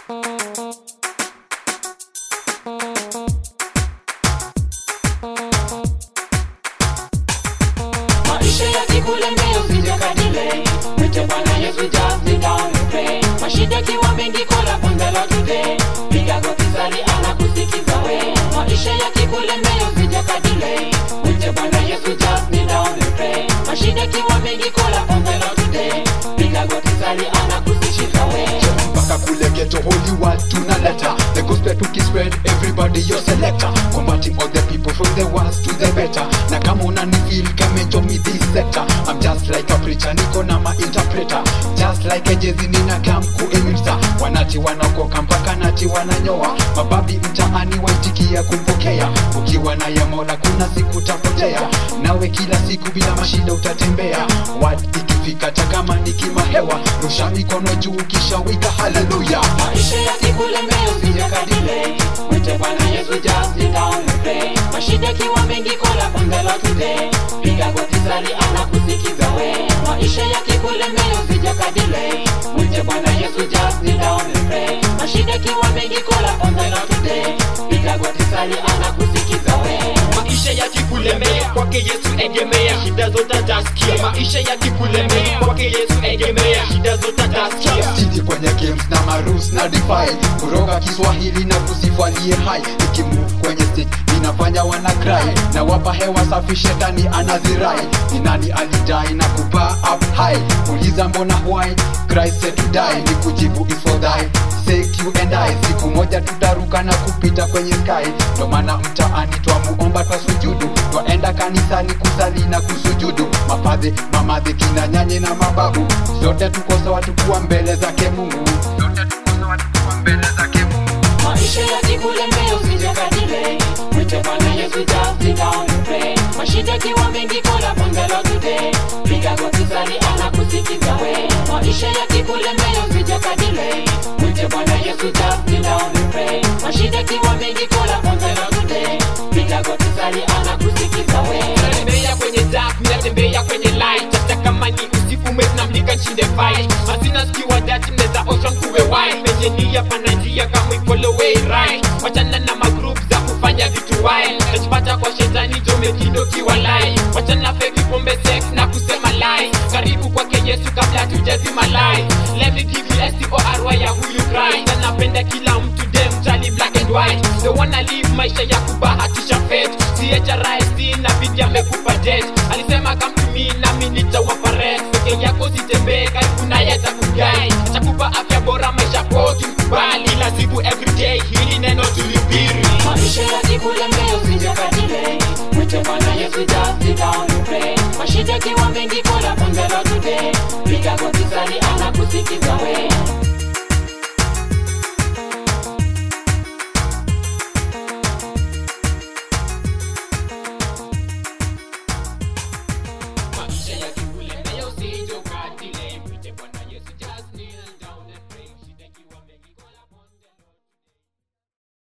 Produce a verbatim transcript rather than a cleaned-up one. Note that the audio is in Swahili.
Maisha yakikulemea usije kadile, mwite Bwana Yesu, just sit down and pray. Mashida kiwa mengi, call upon the Lord today. Piga goti sali, anakusikiza we. Maisha yakikulemea usije kadile, mwite Bwana Yesu, just sit down and pray. Mashida kiwa mengi, call upon the Lord today. Piga goti sali, anakusikiza we. Mpaka kule ghetto, holy word tunaleta. The gospel tukispread, everybody your selector. Combating all the people from the worst to the better. Na kama unanifeel kama join me this sector. I'm just like a preacher, niko na ma interpreter. Just like a jezi nina kam kuimisa. Wanati wanakoka mpaka nati wananyoa. Mababi mtaani waitikia kumpokea. Ukiwa na ya Mola kuna siku utapotea. Nawe kila siku bila mashida utatembea. Word ikifika takama nikima hewa. Rusha mikono juu kisha wika hallelujah. Maisha yakikulemea usije kadile, mwite Bwana Yesu, just sit down and pray. Mashida kiwa mengi, call upon the Lord today. Piga goti sali, anakusikiza we. Maisha yakikulemea usije kadile, mwite Bwana Yesu, just sit down and pray. Mashida kiwa mengi, call upon the Lord today. Piga goti sali, anakusikiza we. Maisha yakikulemea kwake Yesu egemea, shida zote atasikia. Maisha yakikulemea kwake Yesu egemea, shida zote atasikia. Siti kwenye games na marus na defy. Kuroga Kiswahili na kusifu aliye hai. Nikimove kwenye stage ninafanya wana cry. Na wapa hewa safi shetani anazirai. Ni nani alidai na kupa up high. Uliza mbona why Christ said to die. Ni kujibu is for thy sake you and I. Siku moja tutaruka na kupita kwenye sky. Ndo maana mtaani twamuomba twa sujudu. Twaenda kanisani kusali na kusujudu. Mapadhe, mamadhe, kina nyanye na mababu. Zote tuko sawa tukuwa mbele zake Mungu. Zote tuko sawa tukuwa mbele zake Mungu. Maisha yakikulemea usije kadile, mwite Bwana Yesu, just sit down and pray. Mashida kiwa mengi, call upon the Lord today. Piga goti sali, anakusikiza we. Maisha yakikulemea usije kadile, mwite Bwana Yesu, just sit down and pray. Mashida kiwa mengi, call upon the Lord today. Piga goti sali, anakusikiza we. Natembea kwenye dark, mimi natembea kwenye light. Hata kama ni usiku mwezi na mlika nchinde fight. Mazina sikiwa dati mneza ocean kuwe wide. Penye nia pana njia kama follow way right. Wachana na magroup za kufanya vitu wild. Najipata kwa shetani jome kindo kiwa lie. Wachana fake pombe sex na kusema lie. Karibu kwake Yesu kabla tujazima lie. Let me give you S T O R Y ya huyu Christ. Anapenda kila mtu dem jali black and white. They wanna live maisha ya kubahatisha fate. C H R I S na bidi amekupa jet. Alisema come to me na mimi nitawapa rest. Peke yako sitembee karibu naye atakuguide. Atakupa afya bora maisha kwa ukimkubali. Kila siku everyday hili neno tulihubiri. Maisha yakikulemea usije kadile, mwite Bwana Yesu, just sit down and pray. Mashida kiwa mengi, call upon the Lord today. Piga goti sali, anakusikiza we.